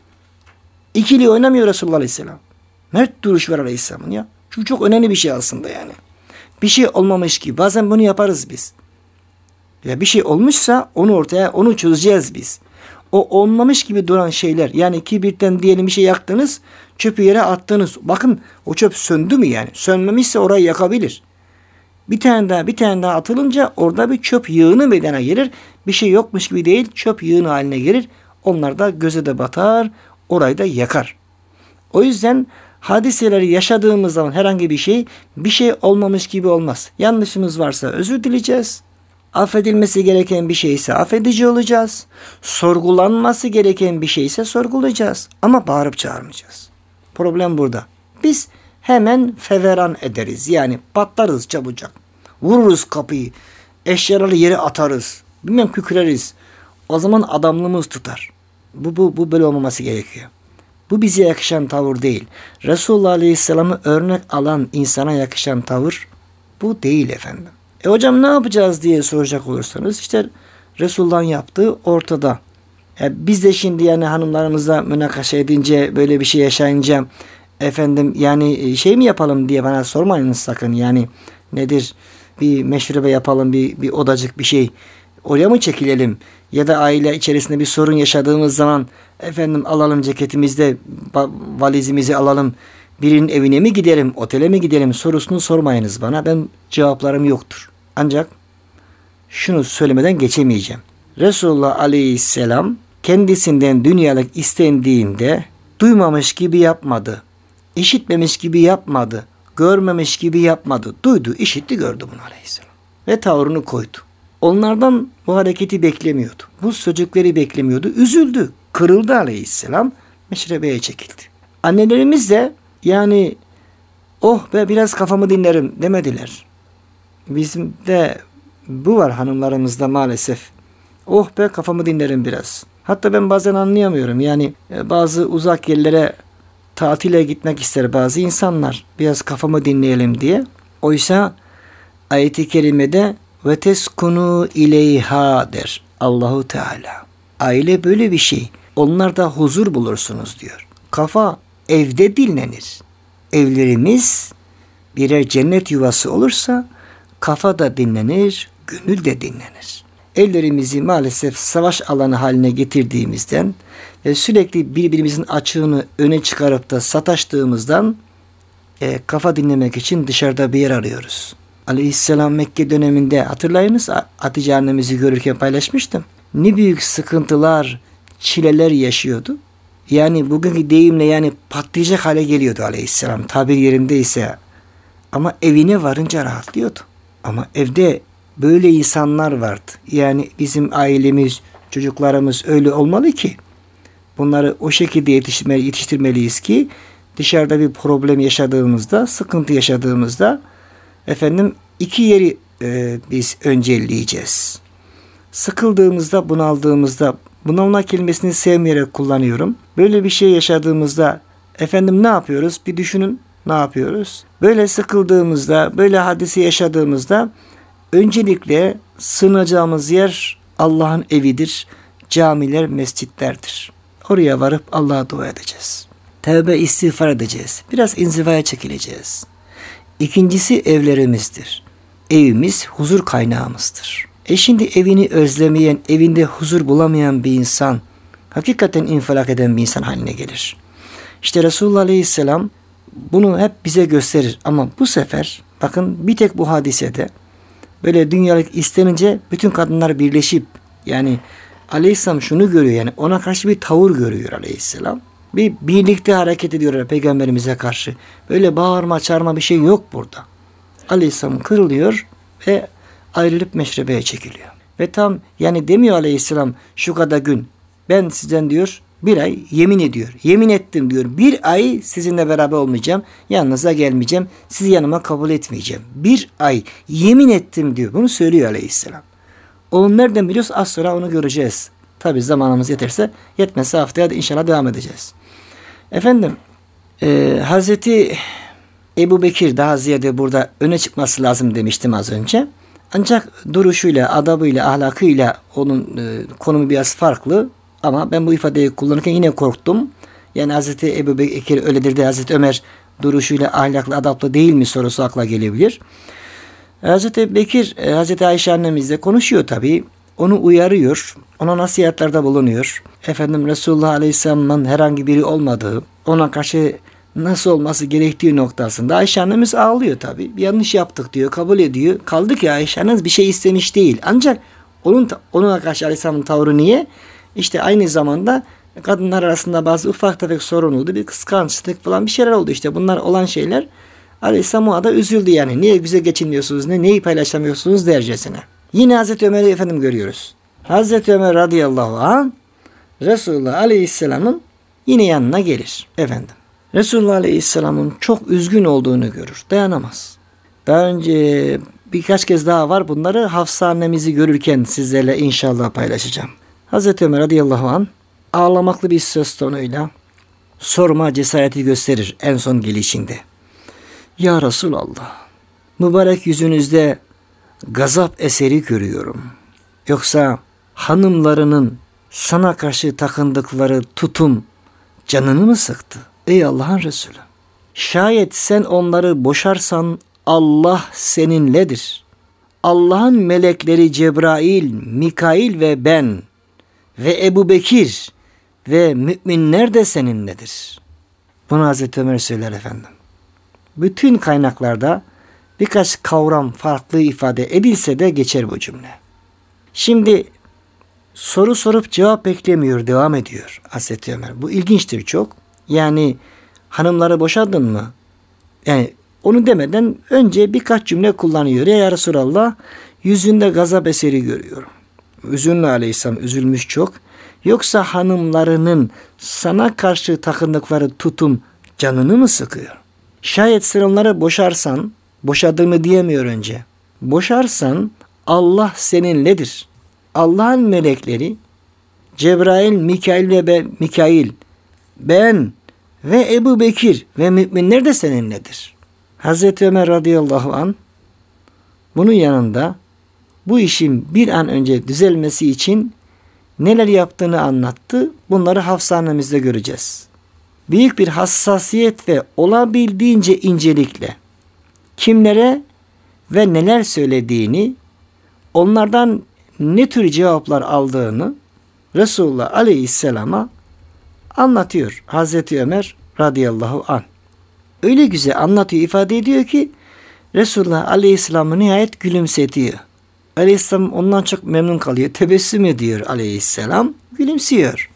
İkili oynamıyor Resulullah Aleyhisselam. Mert duruş var Aleyhisselam'ın ya. Çünkü çok önemli bir şey aslında yani. Bir şey olmamış gibi. Bazen bunu yaparız biz. Ya bir şey olmuşsa onu çözeceğiz biz. O olmamış gibi duran şeyler. Yani kibirten diyelim bir şey yaktınız, çöpü yere attınız. Bakın o çöp söndü mü yani? Sönmemişse orayı yakabilir. Bir tane daha atılınca orada bir çöp yığını meydana gelir. Bir şey yokmuş gibi değil, çöp yığını haline gelir. Onlar da göze de batar, orayı da yakar. O yüzden hadiseleri yaşadığımız zaman herhangi bir şey olmamış gibi olmaz. Yanlışımız varsa özür dileyeceğiz. Affedilmesi gereken bir şeyse affedici olacağız. Sorgulanması gereken bir şeyse sorgulayacağız. Ama bağırıp çağırmayacağız. Problem burada. Biz hemen feveran ederiz. Yani patlarız çabucak. Vururuz kapıyı. Eşyaları yere atarız. Bilmem kükreriz. O zaman adamlığımız tutar. Bu böyle olmaması gerekiyor. Bu bize yakışan tavır değil. Resulullah Aleyhisselam'ı örnek alan insana yakışan tavır bu değil efendim. Hocam ne yapacağız diye soracak olursanız işte Resulullah'ın yaptığı ortada. Biz de şimdi yani hanımlarımızla münakaşa edince böyle bir şey yaşayınca efendim yani şey mi yapalım diye bana sormayınız sakın. Yani nedir bir meşrebe yapalım bir odacık bir şey. Oraya mı çekilelim? ya da aile içerisinde bir sorun yaşadığımız zaman efendim alalım ceketimizde valizimizi alalım, birinin evine mi gidelim, otele mi gidelim sorusunu sormayınız bana. Ben cevaplarım yoktur. Ancak şunu söylemeden geçemeyeceğim. Resulullah Aleyhisselam kendisinden dünyalık istendiğinde duymamış gibi yapmadı. İşitmemiş gibi yapmadı. Görmemiş gibi yapmadı. Duydu, işitti, gördü bunu Aleyhisselam. Ve tavrını koydu. Onlardan bu hareketi beklemiyordu. Bu sözcükleri beklemiyordu. Üzüldü. Kırıldı Aleyhisselam. Meşrebeye çekildi. Annelerimiz de yani oh be biraz kafamı dinlerim demediler. Bizim de bu var hanımlarımızda maalesef. Oh be kafamı dinlerim biraz. Hatta ben bazen anlayamıyorum. Yani bazı uzak yerlere tatile gitmek ister bazı insanlar. Biraz kafamı dinleyelim diye. Oysa ayet-i kerimede ve teskunu ileyha der Allahu Teala. Aile böyle bir şey. Onlarda huzur bulursunuz diyor. Kafa evde dinlenir. Evlerimiz birer cennet yuvası olursa kafa da dinlenir, gönül de dinlenir. Evlerimizi maalesef savaş alanı haline getirdiğimizden ve sürekli birbirimizin açığını öne çıkarıp da sataştığımızdan kafa dinlemek için dışarıda bir yer arıyoruz. Aleyhisselam Mekke döneminde hatırlayınız Hatice annemizi görürken paylaşmıştım. Ne büyük sıkıntılar, çileler yaşıyordu. Yani bugünkü deyimle yani patlayacak hale geliyordu Aleyhisselam tabir yerindeyse. Ama evine varınca rahatlıyordu. Ama evde böyle insanlar vardı. Yani bizim ailemiz, çocuklarımız öyle olmalı ki bunları o şekilde yetiştirmeliyiz ki dışarıda bir problem yaşadığımızda, sıkıntı yaşadığımızda efendim iki yeri biz öncelleyeceğiz. Sıkıldığımızda, bunaldığımızda, bunalma kelimesini sevmeyerek kullanıyorum. Böyle bir şey yaşadığımızda efendim ne yapıyoruz? Bir düşünün ne yapıyoruz? Böyle sıkıldığımızda, böyle hadise yaşadığımızda öncelikle sığınacağımız yer Allah'ın evidir. Camiler, mescitlerdir. Oraya varıp Allah'a dua edeceğiz. Tevbe, istiğfar edeceğiz. Biraz inzivaya çekileceğiz. İkincisi evlerimizdir. Evimiz huzur kaynağımızdır. Şimdi evini özlemeyen, evinde huzur bulamayan bir insan, hakikaten infilak eden bir insan haline gelir. İşte Resulullah Aleyhisselam bunu hep bize gösterir. Ama bu sefer bakın bir tek bu hadisede böyle dünyalık istenince bütün kadınlar birleşip yani Aleyhisselam şunu görüyor yani ona karşı bir tavır görüyor Aleyhisselam. Bir birlikte hareket ediyorlar Peygamberimize karşı. Böyle bağırma çağırma bir şey yok burada. Aleyhisselam kırılıyor ve ayrılıp meşrebeye çekiliyor. Ve tam yani demiyor Aleyhisselam şu kadar gün ben sizden diyor bir ay yemin ediyor. Yemin ettim diyor. Bir ay sizinle beraber olmayacağım. Yanınıza gelmeyeceğim. Sizi yanıma kabul etmeyeceğim. Bir ay yemin ettim diyor. Bunu söylüyor Aleyhisselam. Onu nereden biliyoruz? Az sonra onu göreceğiz. Tabi zamanımız yeterse yetmezse haftaya da inşallah devam edeceğiz. Efendim Hazreti Ebu Bekir daha ziyade burada öne çıkması lazım demiştim az önce. Ancak duruşuyla, adabıyla, ahlakıyla onun konumu biraz farklı. Ama ben bu ifadeyi kullanırken yine korktum. Yani Hazreti Ebu Bekir öyledir de Hazreti Ömer duruşuyla ahlaklı, adaplı değil mi sorusu akla gelebilir. Hazreti Bekir, Hazreti Ayşe annemizle konuşuyor tabii. Onu uyarıyor. Ona nasihatlerde bulunuyor. Efendim Resulullah Aleyhisselam'ın herhangi biri olmadığı, ona karşı nasıl olması gerektiği noktasında Ayşe annemiz ağlıyor tabii. Bir yanlış yaptık diyor, kabul ediyor. Kaldı ki Ayşe annemiz bir şey istemiş değil. Ancak ona karşı Aleyhisselam'ın tavrı niye? İşte aynı zamanda kadınlar arasında bazı ufak tefek sorun oldu. Bir kıskançlık falan bir şeyler oldu işte. Bunlar olan şeyler Aleyhisselam o da üzüldü yani. Niye bize geçinmiyorsunuz, neyi paylaşamıyorsunuz dercesine. Yine Hazreti Ömer'i efendim görüyoruz. Hazreti Ömer radıyallahu anh Resulullah Aleyhisselam'ın yine yanına gelir efendim. Resulullah Aleyhisselam'ın çok üzgün olduğunu görür. Dayanamaz. Daha önce birkaç kez daha var. Bunları Hafsa annemizi görürken sizlerle inşallah paylaşacağım. Hazreti Ömer radıyallahu anh ağlamaklı bir ses tonuyla sorma cesareti gösterir en son gelişinde. Ya Resulallah, mübarek yüzünüzde gazap eseri görüyorum. Yoksa hanımlarının sana karşı takındıkları tutum canını mı sıktı? Ey Allah'ın Resulü, şayet sen onları boşarsan Allah seninledir. Allah'ın melekleri Cebrail, Mikail ve ben ve Ebu Bekir ve müminler de seninledir. Bunu Hazreti Ömer söyler efendim. Bütün kaynaklarda birkaç kavram farklı ifade edilse de geçer bu cümle. Şimdi soru sorup cevap beklemiyor, devam ediyor Hazreti Ömer. Bu ilginçtir çok. Yani hanımları boşadın mı? Yani onu demeden önce birkaç cümle kullanıyor. Ya Resulallah, yüzünde gazap eseri görüyorum. Üzünlü Aleyhisselam, üzülmüş çok. Yoksa hanımlarının sana karşı takındıkları tutum canını mı sıkıyor? Şayet sen onları boşarsan, boşadığını diyemiyor önce. Boşarsan Allah seninledir. Allah'ın melekleri Cebrail, Mikail, ben ve Ebu Bekir ve müminler de seninledir. Hazreti Ömer radıyallahu anh bunun yanında bu işin bir an önce düzelmesi için neler yaptığını anlattı. Bunları Hafsa annemizde göreceğiz. Büyük bir hassasiyet ve olabildiğince incelikle kimlere ve neler söylediğini, onlardan ne tür cevaplar aldığını Resulullah Aleyhisselam'a anlatıyor Hazreti Ömer radıyallahu anh. Öyle güzel anlatıyor, ifade ediyor ki Resulullah Aleyhisselam'ı nihayet gülümsetiyor. Aleyhisselam ondan çok memnun kalıyor. Tebessüm ediyor Aleyhisselam. Gülümsüyor.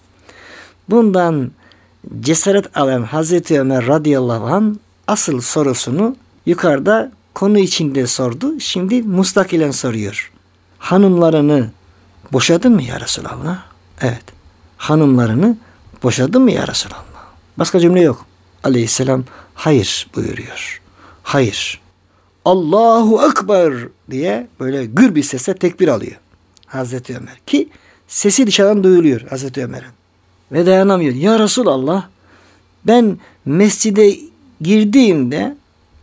Bundan cesaret alan Hazreti Ömer radıyallahu anh asıl sorusunu yukarıda konu içinde sordu. Şimdi mustakilen soruyor. Hanımlarını boşadın mı ya Resulallah? Evet. Hanımlarını boşadın mı ya Resulallah? Başka cümle yok. Aleyhisselam hayır buyuruyor. Hayır. Allahu Ekber diye böyle gür bir sesle tekbir alıyor Hazreti Ömer. Ki sesi dışarıdan duyuluyor Hazreti Ömer'in. Ve dayanamıyor. Ya Resulallah, ben mescide girdiğimde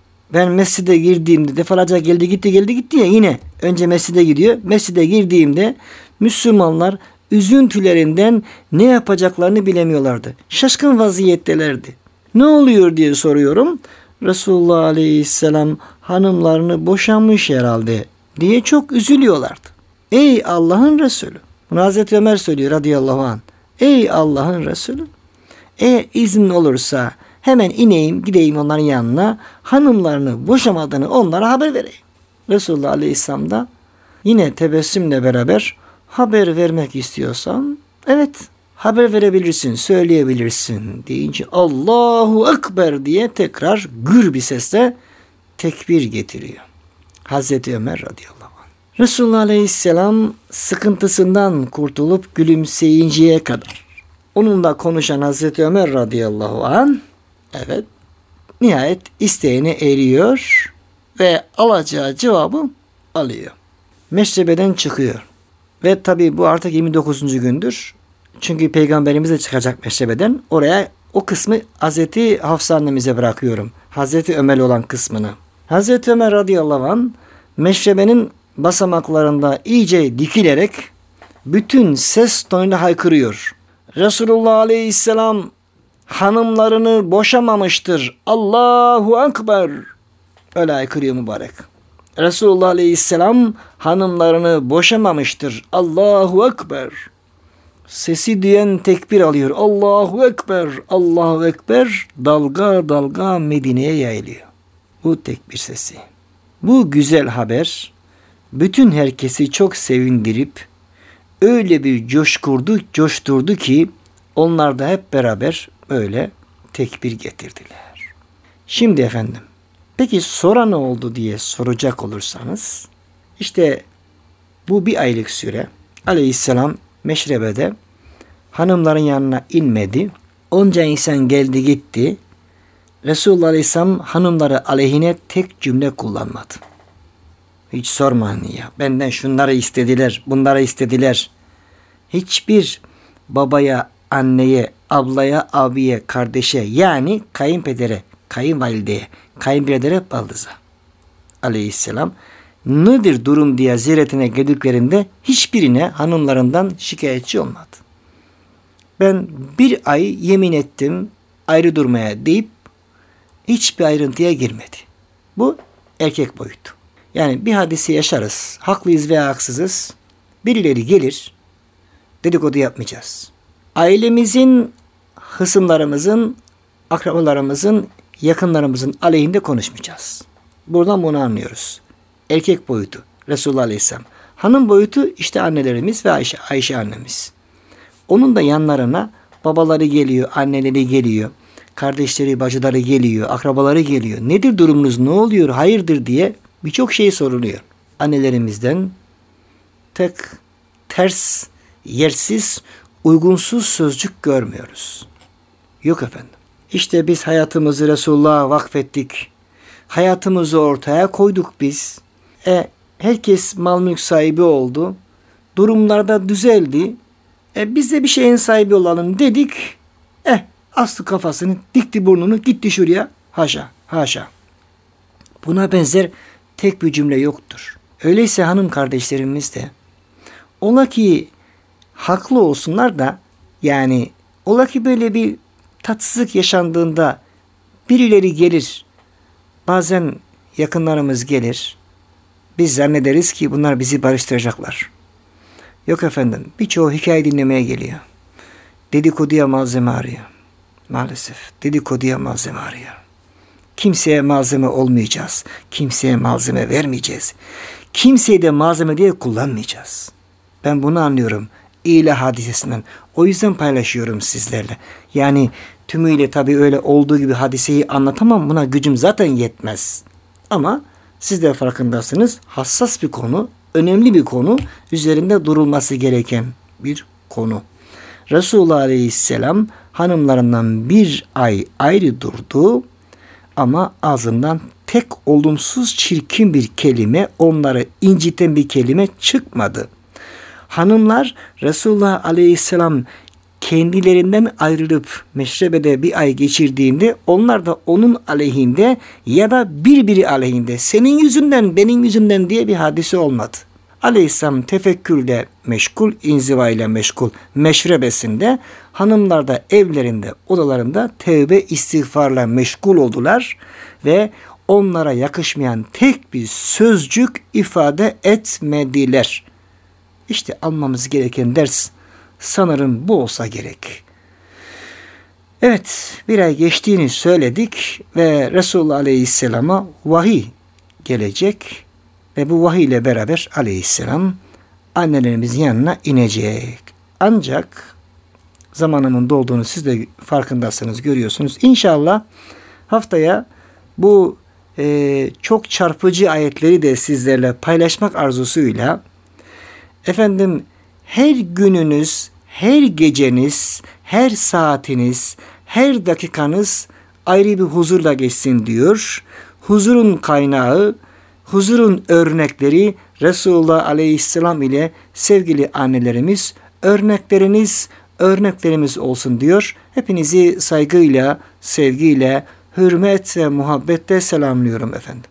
defalarca geldi gitti ya, yine önce mescide gidiyor. Mescide girdiğimde Müslümanlar üzüntülerinden ne yapacaklarını bilemiyorlardı. Şaşkın vaziyettelerdi. Ne oluyor diye soruyorum. Resulullah Aleyhisselam hanımlarını boşanmış herhalde diye çok üzülüyorlardı. Ey Allah'ın Resulü. Bunu Hazreti Ömer söylüyor radıyallahu anh. Ey Allah'ın Resulü. Eğer izin olursa hemen ineyim, gideyim onların yanına, hanımlarını boşamadığını onlara haber vereyim. Resulullah Aleyhisselam da yine tebessümle beraber haber vermek istiyorsan evet haber verebilirsin, söyleyebilirsin deyince Allahu Ekber diye tekrar gür bir sesle tekbir getiriyor Hazreti Ömer radıyallahu anh. Resulullah Aleyhisselam sıkıntısından kurtulup gülümseyinceye kadar onunla konuşan Hazreti Ömer radıyallahu anh evet nihayet isteğine eriyor ve alacağı cevabı alıyor. Meşrebeden çıkıyor. Ve tabi bu artık 29. gündür. Çünkü Peygamberimiz de çıkacak meşrebeden. Oraya o kısmı Hazreti Hafsa annemize bırakıyorum. Hazreti Ömer olan kısmını. Hazreti Ömer radıyallahu anh meşrebenin basamaklarında iyice dikilerek bütün ses tonuyla haykırıyor. Resulullah Aleyhisselam hanımlarını boşamamıştır. Allahu Ekber. Öyle haykırıyor mübarek. Resulullah Aleyhisselam hanımlarını boşamamıştır. Allahu Ekber. Sesi duyan tekbir alıyor. Allahu Ekber. Allahu Ekber. Dalga dalga Medine'ye yayılıyor. Bu tekbir sesi. Bu güzel haber bütün herkesi çok sevindirip öyle bir coşturdu ki onlar da hep beraber öyle tekbir getirdiler. Şimdi efendim, peki sonra ne oldu diye soracak olursanız, işte bu bir aylık süre Aleyhisselam meşrebede hanımların yanına inmedi. Onca insan geldi gitti. Resulullah Aleyhisselam hanımları aleyhine tek cümle kullanmadı. Hiç sormayın ya. Benden şunları istediler, bunları istediler. Hiçbir babaya, anneye, ablaya, abiye, kardeşe yani kayınpedere, kayınvalideye, kayınbiradere, baldıza Aleyhisselam nedir durum diye ziyaretine geldiklerinde hiçbirine hanımlarından şikayetçi olmadı. Ben bir ay yemin ettim ayrı durmaya deyip hiçbir ayrıntıya girmedi. Bu erkek boyutu. Yani bir hadise yaşarız. Haklıyız veya haksızız. Birileri gelir. Dedikodu yapmayacağız. Ailemizin, hısımlarımızın, akrabalarımızın, yakınlarımızın aleyhinde konuşmayacağız. Buradan bunu anlıyoruz. Erkek boyutu Resulullah Aleyhisselam. Hanım boyutu işte annelerimiz ve Ayşe annemiz. Onun da yanlarına babaları geliyor, anneleri geliyor, kardeşleri, bacıları geliyor, akrabaları geliyor. Nedir durumunuz, ne oluyor, hayırdır diye birçok şey soruluyor. Annelerimizden ters, yersiz, uygunsuz sözcük görmüyoruz. Yok efendim. İşte biz hayatımızı Resulullah'a vakfettik. Hayatımızı ortaya koyduk biz. Herkes mal mülk sahibi oldu. Durumlarda düzeldi. Biz de bir şeyin sahibi olalım dedik. Astı kafasını, dikti burnunu, gitti şuraya. Haşa, haşa. Buna benzer tek bir cümle yoktur. Öyleyse hanım kardeşlerimiz de ola ki haklı olsunlar da, yani ola ki böyle bir tatsızlık yaşandığında birileri gelir. Bazen yakınlarımız gelir. Biz zannederiz ki bunlar bizi barıştıracaklar. Yok efendim, birçoğu hikaye dinlemeye geliyor. Dedikoduya malzeme arıyor. Maalesef dedikoduya malzeme arıyor. Kimseye malzeme olmayacağız. Kimseye malzeme vermeyeceğiz. Kimseyi de malzeme diye kullanmayacağız. Ben bunu anlıyorum İlah hadisesinden. O yüzden paylaşıyorum sizlerle. Yani tümüyle tabii öyle olduğu gibi hadiseyi anlatamam. Buna gücüm zaten yetmez. Ama siz de farkındasınız. Hassas bir konu, önemli bir konu, üzerinde durulması gereken bir konu. Resulullah Aleyhisselam hanımlarından bir ay ayrı durdu ama ağzından tek olumsuz, çirkin bir kelime, onları inciten bir kelime çıkmadı. Hanımlar Resulullah Aleyhisselam kendilerinden ayrılıp meşrebede bir ay geçirdiğinde onlar da onun aleyhinde ya da birbiri aleyhinde, senin yüzünden benim yüzümden diye bir hadise olmadı. Aleyhisselam tefekkürle meşgul, inzivayla meşgul, meşrebesinde, hanımlar da evlerinde, odalarında tevbe istiğfarla meşgul oldular ve onlara yakışmayan tek bir sözcük ifade etmediler. İşte almamız gereken ders sanırım bu olsa gerek. Evet, bir ay geçtiğini söyledik ve Resulullah Aleyhisselam'a vahiy gelecek ve bu vahiy ile beraber Aleyhisselam annelerimizin yanına inecek. Ancak zamanımın dolduğunu siz de farkındasınız, görüyorsunuz. İnşallah haftaya bu çok çarpıcı ayetleri de sizlerle paylaşmak arzusuyla her gününüz, her geceniz, her saatiniz, her dakikanız ayrı bir huzurla geçsin diyor. Huzurun kaynağı, huzurun örnekleri Resulullah Aleyhisselam ile sevgili annelerimiz, örneklerimiz olsun diyor. Hepinizi saygıyla, sevgiyle, hürmet ve muhabbetle selamlıyorum efendim.